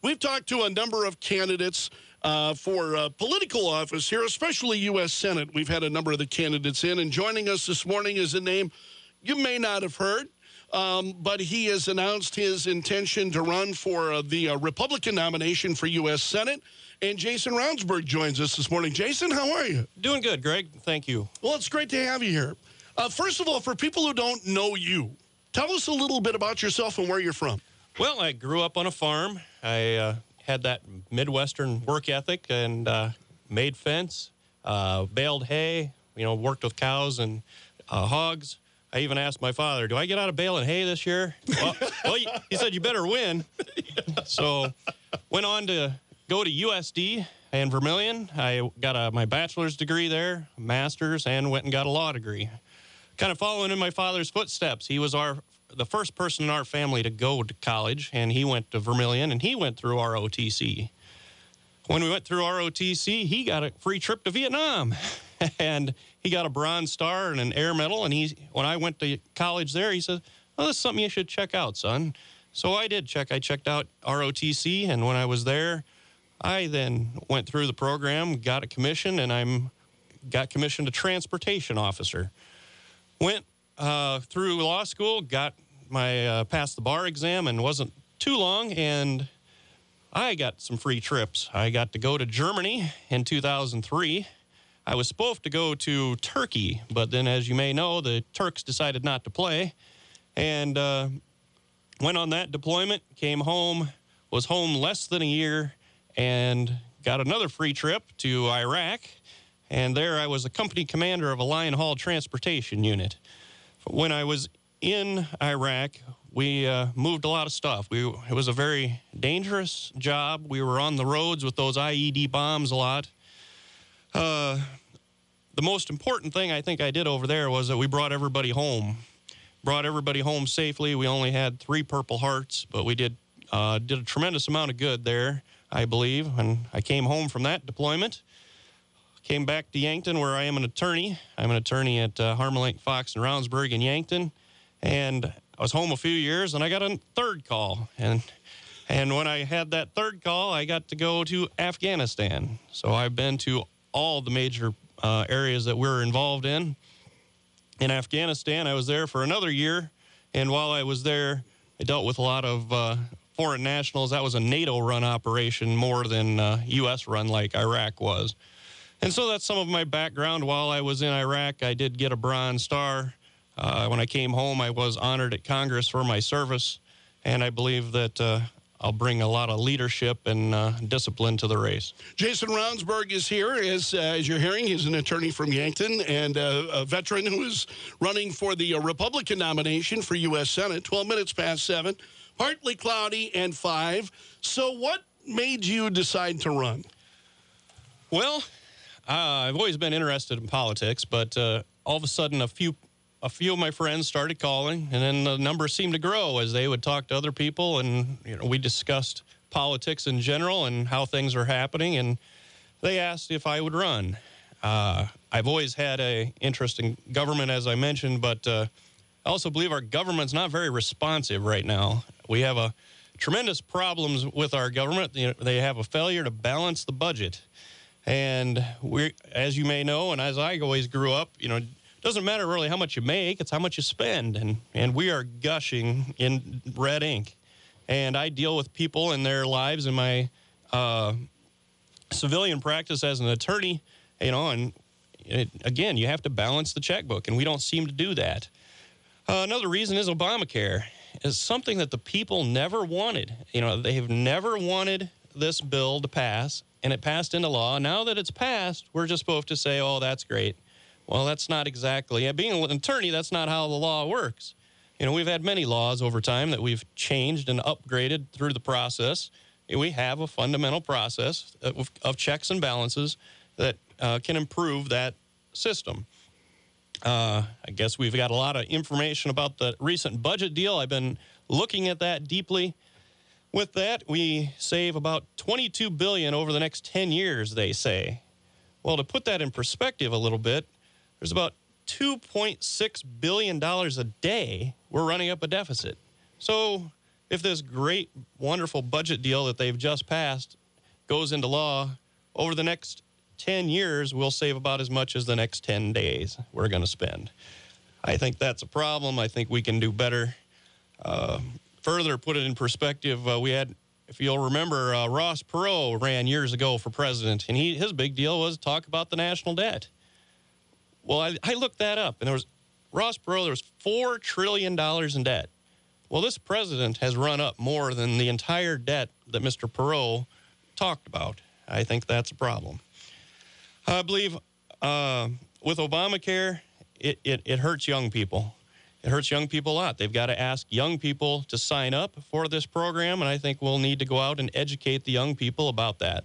We've talked to a number of candidates for political office here, especially U.S. Senate. We've had a number of the candidates in, and joining us this morning is a name you may not have heard, but he has announced his intention to run for the Republican nomination for U.S. Senate. And Jason Ravnsborg joins us this morning. Jason, how are you? Doing good, Greg. Thank you. Well, it's great to have you here. First of all, for people who don't know you, tell us a little bit about yourself and where you're from. Well, I grew up on a farm. I had that Midwestern work ethic and made fence, baled hay, worked with cows and hogs. I even asked my father, do I get out of baling hay this year? Well, he said, you better win. So went on to go to USD in Vermilion. I got my bachelor's degree there, master's, and went and got a law degree. Kind of following in my father's footsteps. He was the first person in our family to go to college, and he went to Vermilion, and he went through ROTC. When we went through ROTC, he got a free trip to Vietnam, and he got a Bronze Star and an Air Medal, and when I went to college there, he said, well, this is something you should check out, son. So I did I checked out ROTC, and when I was there, I then went through the program, got a commission, and got commissioned a transportation officer. Went through law school, got passed the bar exam, and wasn't too long, and I got some free trips. I got to go to Germany in 2003. I was supposed to go to Turkey, but then, as you may know, the Turks decided not to play, and went on that deployment, came home, was home less than a year, and got another free trip to Iraq. And there I was a company commander of a Lion Haul transportation unit. When I was in Iraq, we moved a lot of stuff. It was a very dangerous job. We were on the roads with those IED bombs a lot. The most important thing I think I did over there was that we brought everybody home. Brought everybody home safely. We only had 3 Purple Hearts, but we did a tremendous amount of good there, I believe. And I came home from that deployment. Came back to Yankton, where I am an attorney. I'm an attorney at Harmelink, Fox, and Ravnsborg in Yankton. And I was home a few years, and I got a third call. And when I had that third call, I got to go to Afghanistan. So I've been to all the major areas that we're involved in. In Afghanistan, I was there for another year. And while I was there, I dealt with a lot of foreign nationals. That was a NATO-run operation more than U.S.-run like Iraq was. And so that's some of my background. While I was in Iraq, I did get a Bronze Star. When I came home, I was honored at Congress for my service, and I believe that I'll bring a lot of leadership and discipline to the race. Jason Ravnsborg is here. As you're hearing, he's an attorney from Yankton and a veteran who is running for the Republican nomination for U.S. Senate. 12 minutes past 7, partly cloudy and 5. So what made you decide to run? Well, I've always been interested in politics, but all of a sudden a few of my friends started calling, and then the numbers seemed to grow as they would talk to other people, and we discussed politics in general and how things are happening, and they asked if I would run. I've always had an interest in government, as I mentioned, but I also believe our government's not very responsive right now. We have tremendous problems with our government. They have a failure to balance the budget. And as you may know, and as I always grew up, it doesn't matter really how much you make, it's how much you spend. And we are gushing in red ink. And I deal with people in their lives in my civilian practice as an attorney, and again, you have to balance the checkbook, and we don't seem to do that. Another reason is Obamacare is something that the people never wanted. They have never wanted this bill to pass, and it passed into law. Now that it's passed, we're just supposed to say, oh, that's great. Well, that's not exactly. Being an attorney, that's not how the law works. We've had many laws over time that we've changed and upgraded through the process. We have a fundamental process of checks and balances that can improve that system. I guess we've got a lot of information about the recent budget deal. I've been looking at that deeply. With that, we save about $22 billion over the next 10 years, they say. Well, to put that in perspective a little bit, there's about $2.6 billion a day we're running up a deficit. So if this great, wonderful budget deal that they've just passed goes into law, over the next 10 years, we'll save about as much as the next 10 days we're going to spend. I think that's a problem. I think we can do better. Further, put it in perspective, we had, if you'll remember, Ross Perot ran years ago for president, and his big deal was talk about the national debt. Well, I looked that up, and there was there was $4 trillion in debt. Well, this president has run up more than the entire debt that Mr. Perot talked about. I think that's a problem. I believe with Obamacare, it hurts young people. It hurts young people a lot. They've got to ask young people to sign up for this program, and I think we'll need to go out and educate the young people about that.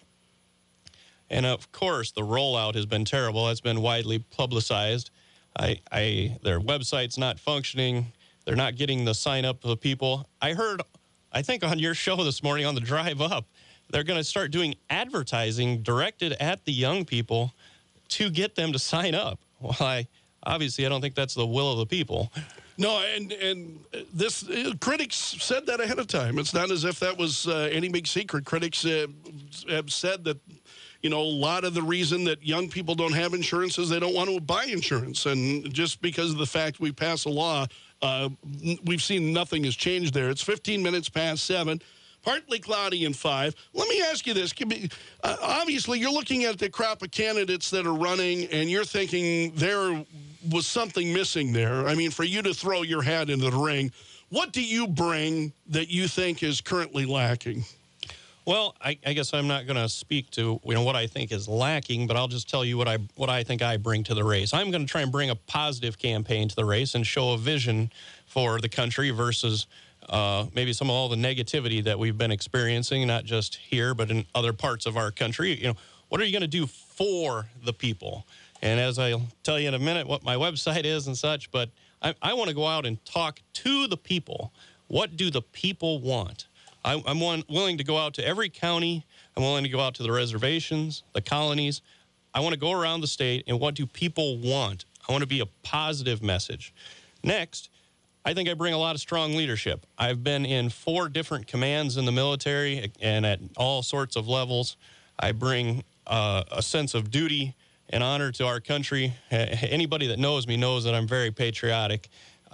And, of course, the rollout has been terrible. It's been widely publicized. Their website's not functioning. They're not getting the sign-up of the people. I think on your show this morning on the drive up, they're going to start doing advertising directed at the young people to get them to sign up. Well, obviously, I don't think that's the will of the people. No, and this critics said that ahead of time. It's not as if that was any big secret. Critics have said that, a lot of the reason that young people don't have insurance is they don't want to buy insurance. And just because of the fact we pass a law, we've seen nothing has changed there. It's 15 minutes past 7. Partly cloudy in 5. Let me ask you this. Obviously, you're looking at the crop of candidates that are running, and you're thinking there was something missing there. I mean, for you to throw your hat into the ring, what do you bring that you think is currently lacking? Well, I guess I'm not going to speak to what I think is lacking, but I'll just tell you what I think I bring to the race. I'm going to try and bring a positive campaign to the race and show a vision for the country versus maybe some of all the negativity that we've been experiencing, not just here, but in other parts of our country. What are you going to do for the people? And as I'll tell you in a minute what my website is and such, but I want to go out and talk to the people. What do the people want? I'm willing to go out to every county. I'm willing to go out to the reservations, the colonies. I want to go around the state, and what do people want? I want to be a positive message. Next, I think I bring a lot of strong leadership. I've been in 4 different commands in the military and at all sorts of levels. I bring a sense of duty and honor to our country. Anybody that knows me knows that I'm very patriotic.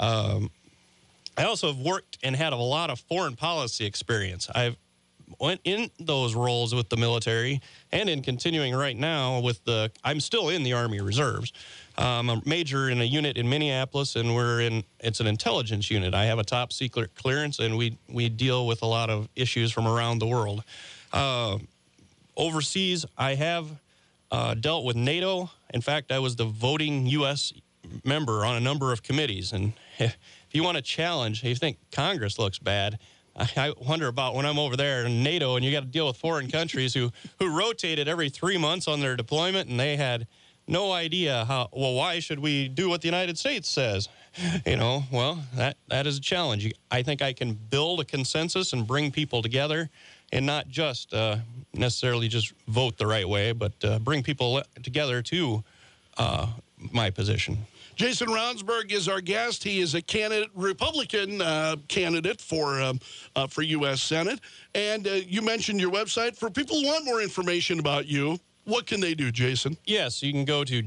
I also have worked and had a lot of foreign policy experience. I've went in those roles with the military and in continuing right now with I'm still in the Army Reserves. I'm a major in a unit in Minneapolis, and it's an intelligence unit. I have a top secret clearance, and we deal with a lot of issues from around the world. Overseas, I have dealt with NATO. In fact, I was the voting U.S. member on a number of committees. And if you want a challenge, if you think Congress looks bad, I wonder about when I'm over there in NATO and you got to deal with foreign countries who rotated every 3 months on their deployment, and they had no idea why should we do what the United States says? Well, that is a challenge. I think I can build a consensus and bring people together and not just necessarily just vote the right way, but bring people together to my position. Jason Ravnsborg is our guest. He is a Republican candidate for U.S. Senate. And you mentioned your website. For people who want more information about you, what can they do, Jason? Yes, you can go to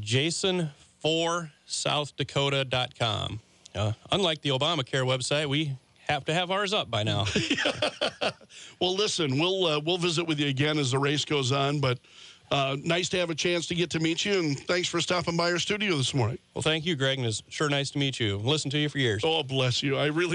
jason4southdakota.com. Unlike the Obamacare website, we have to have ours up by now. Well, listen, we'll visit with you again as the race goes on, but nice to have a chance to get to meet you, and thanks for stopping by our studio this morning. Well, thank you, Greg, and it's sure nice to meet you. Listen to you for years. Oh, bless you. I really